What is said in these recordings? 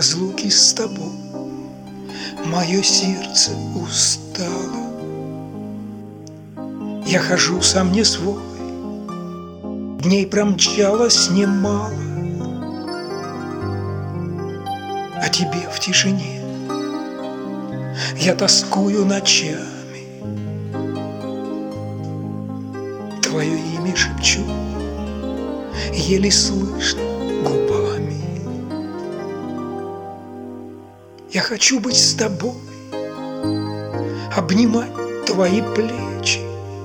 разлуки с тобой мое сердце устало. Я хожу сам не свой, дней промчалось немало, о тебе в тишине я тоскую ночами. Твое имя шепчу, еле слышно губами. Я хочу быть с тобой, обнимать твои плечи.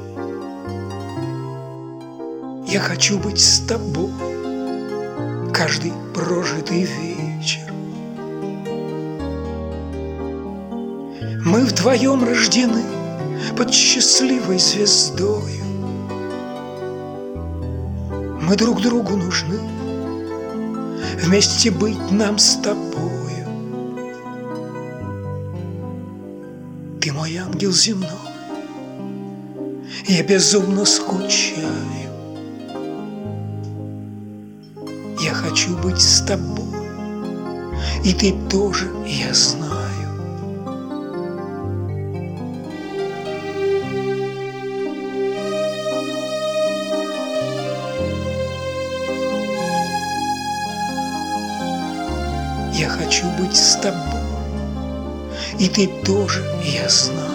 Я хочу быть с тобой каждый прожитый вечер. Мы вдвоем рождены под счастливой звездою. Мы друг другу нужны, вместе быть нам с тобою. Ты мой ангел земной, я безумно скучаю. Я хочу быть с тобой, и ты тоже, я знаю. Я хочу быть с тобой, и ты тоже, я знаю.